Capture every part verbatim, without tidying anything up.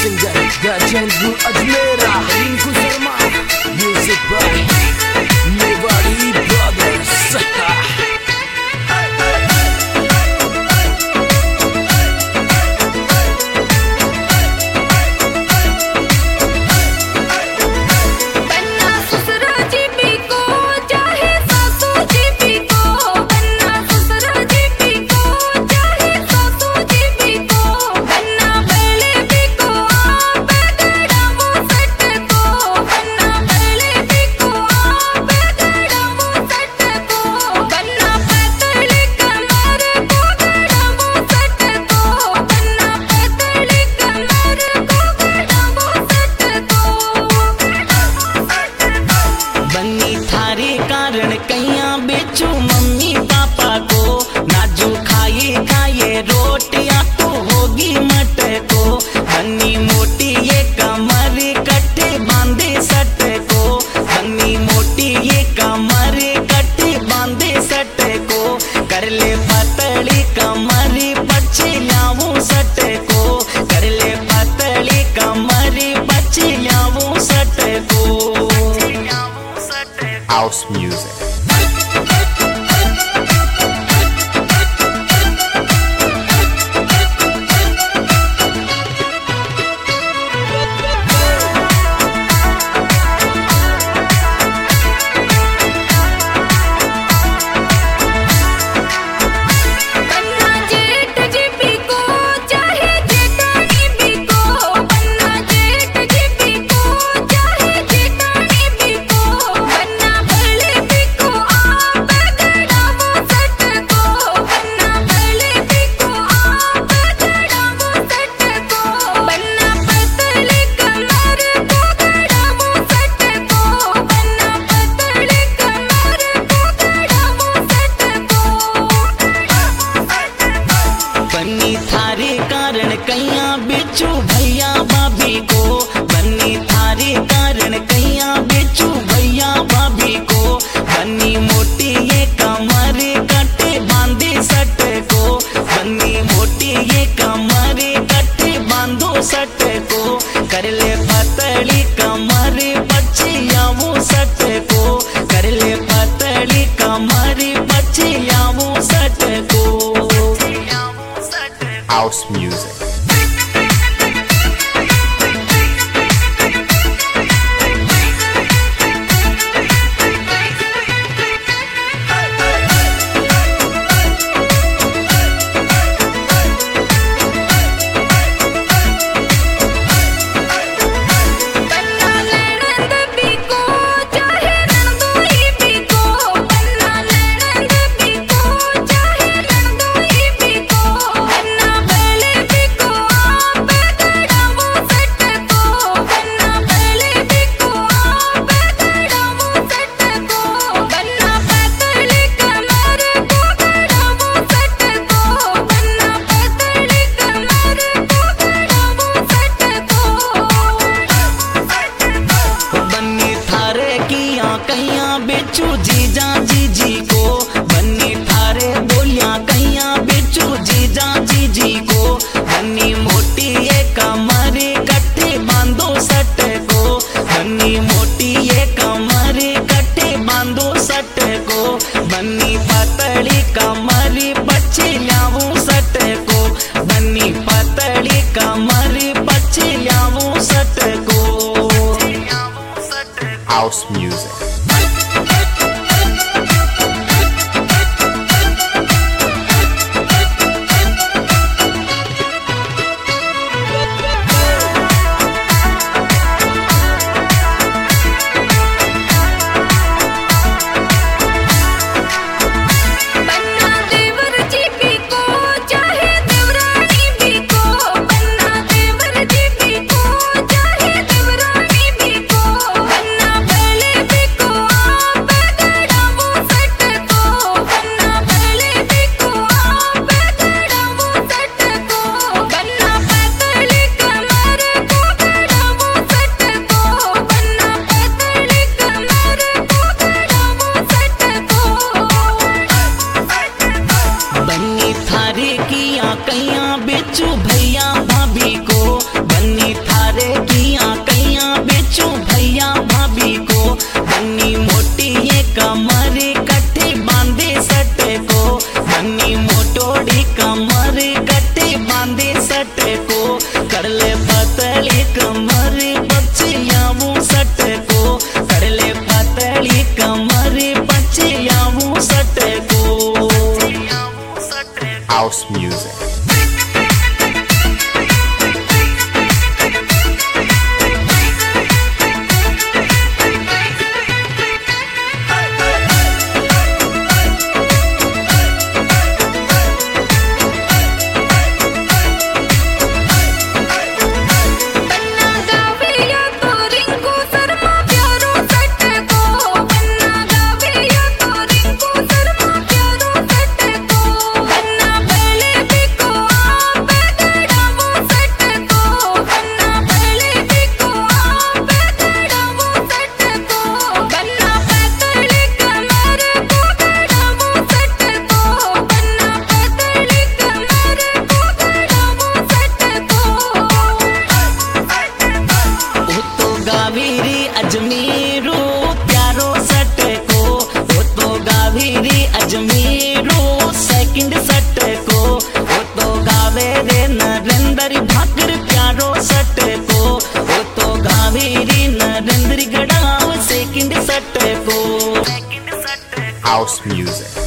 Singer Gajendra Ajmera, Rinku Sharma, music by Mewari brothers. कैया बेचू mummy papa को, नाजू खाए खाए रोटियां तो होगी मट को। बन्नी मोटी ये कमर कट्टे बांधे सट को, बन्नी मोटी ये कमर कट्टे बांधे सट को। कर ले पतली कमर बच्चे लाऊं सट को, कर ले पतली कमर बच्चे लाऊं सट को। House music. कैया बेचू भैया भाभी को, बन्नी थारे कारण कैया बेचू भैया भाभी को। बन्नी मोटी ये कमर कट्टे बांधे सट को, बन्नी मोटी ये कमर कट्टे बांधो सट को। कर ले पतली कमर बच्चे लाऊं सट को, कर ले पतली कमर बच्चे लाऊं सट को। House music. कैया बेचू जीजा जीजी को, बन्नी थारे बोलिया कैया बेचू जीजा जीजी को। बन्नी मोटी ये कमर कट्टे बांधो सट को, बन्नी मोटी ये कमर कट्टे बांधो सट को। बन्नी पतली कमर बच्चे लाऊं सट को, बन्नी पतली कमर बच्चे लाऊं सट को। House music. कैया बेचू भैया भाभी को, बन्नी था थारे किया कैया बेचू भैया भाभी को बन्नी मोटी ये कमर कट्टे बांधे सट को बन्नी मोटोड़ी कमर कट्टे बांधे सट को कर ले पतली कमर बच्चियाँ सट को कर ले पतली कमर बच्चियाँ सट को House music. अजमेरो प्यारो सट को वो तो गावेरी अजमेरो सेकंड सट को वो तो गावे रे नरेंद्र भाकर प्यारो सट को वो तो गावेरी नरेंद्र गढ़ाव सेकंड सट को House music.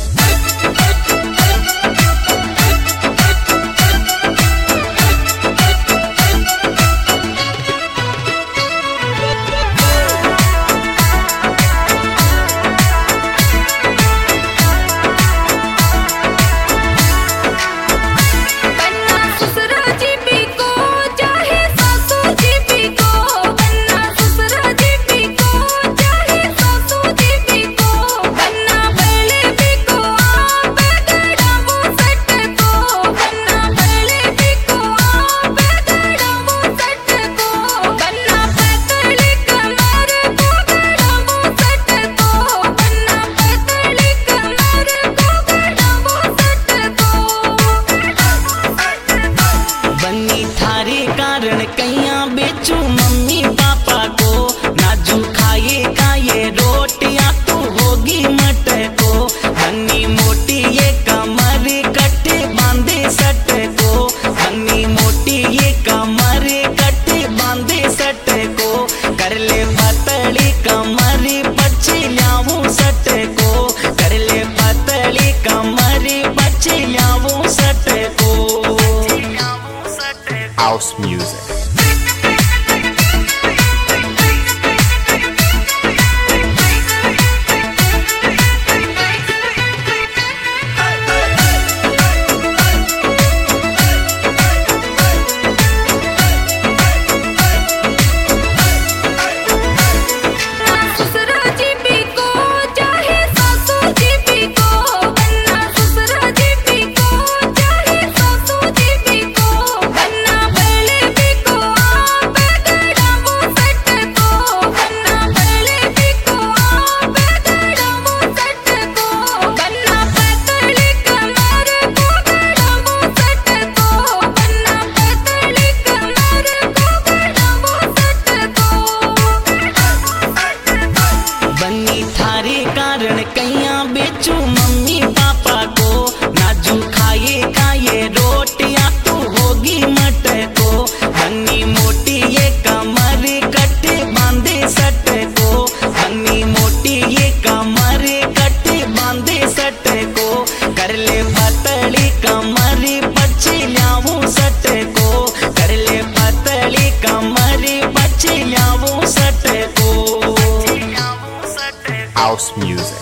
कारण कैया बेचू मम्मी पापा को नाजू खाए खाए रोटियां तो होगी मट को बन्नी मोटी ये कमर कट्टे बांधे सट को बन्नी मोटी ये कमर कट्टे बांधे सट को कर ले पतली कमर बच्चियाँ सट को कर ले पतली कमर बच्चियाँ सट को House music. कारण कैया बेचू मम्मी पापा को नाजू खाए खाए रोटियां तो होगी मट को बन्नी मोटी ये कमर कट्टे बांधे सट को बन्नी मोटी ये कमर कट्टे बांधे सट को कर ले पतली कमर बच्चियाँ सट को कर ले पतली कमर बच्चियाँ सट को House music.